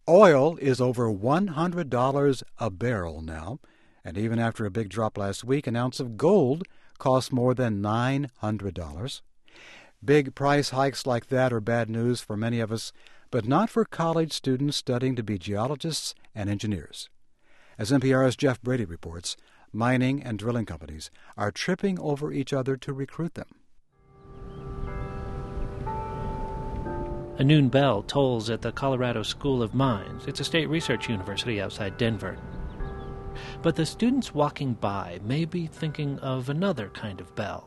Oil is over $100 a barrel now, and even after a big drop last week, an ounce of gold costs more than $900. Big price hikes like that are bad news for many of us, but not for college students studying to be geologists and engineers. As NPR's Jeff Brady reports, mining and drilling companies are tripping over each other to recruit them. A noon bell tolls at the Colorado School of Mines. It's a state research university outside Denver. But the students walking by may be thinking of another kind of bell.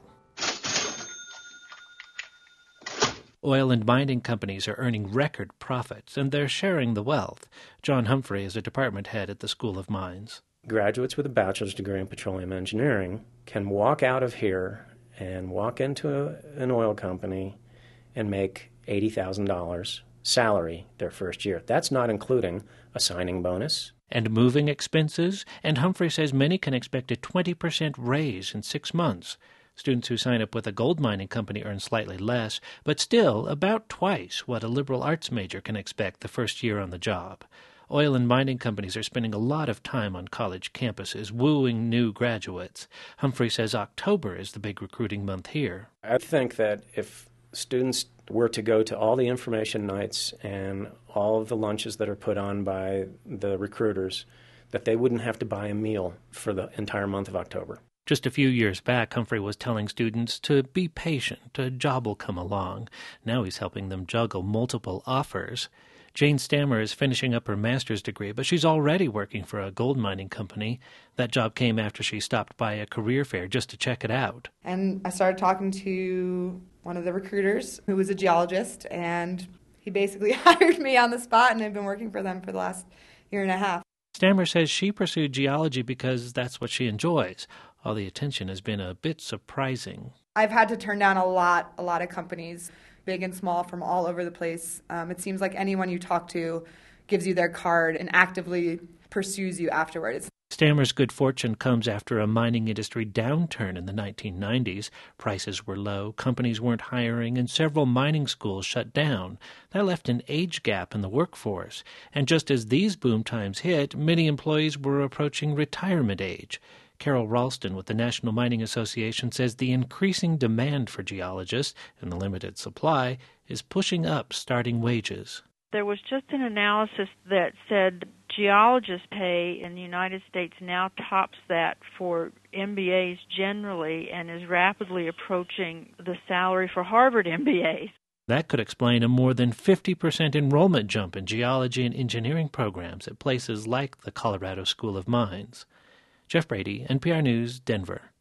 Oil and mining companies are earning record profits, and they're sharing the wealth. John Humphrey is a department head at the School of Mines. Graduates with a bachelor's degree in petroleum engineering can walk out of here and walk into an oil company and make $80,000 salary their first year. That's not including a signing bonus. And moving expenses, and Humphrey says many can expect a 20% raise in 6 months. Students who sign up with a gold mining company earn slightly less, but still about twice what a liberal arts major can expect the first year on the job. Oil and mining companies are spending a lot of time on college campuses, wooing new graduates. Humphrey says October is the big recruiting month here. I think that if students were to go to all the information nights and all of the lunches that are put on by the recruiters, that they wouldn't have to buy a meal for the entire month of October. Just a few years back, Humphrey was telling students to be patient, a job will come along. Now he's helping them juggle multiple offers. Jane Stammer is finishing up her master's degree, but she's already working for a gold mining company. That job came after she stopped by a career fair just to check it out. And I started talking to one of the recruiters who was a geologist, and he basically hired me on the spot, and I've been working for them for the last year and a half. Stammer says she pursued geology because that's what she enjoys. All the attention has been a bit surprising. I've had to turn down a lot of companies, big and small, from all over the place. It seems like anyone you talk to gives you their card and actively pursues you afterwards. Stammer's good fortune comes after a mining industry downturn in the 1990s. Prices were low, companies weren't hiring, and several mining schools shut down. That left an age gap in the workforce. And just as these boom times hit, many employees were approaching retirement age. Carol Ralston with the National Mining Association says the increasing demand for geologists and the limited supply is pushing up starting wages. There was just an analysis that said geologist pay in the United States now tops that for MBAs generally and is rapidly approaching the salary for Harvard MBAs. That could explain a more than 50% enrollment jump in geology and engineering programs at places like the Colorado School of Mines. Jeff Brady, NPR News, Denver.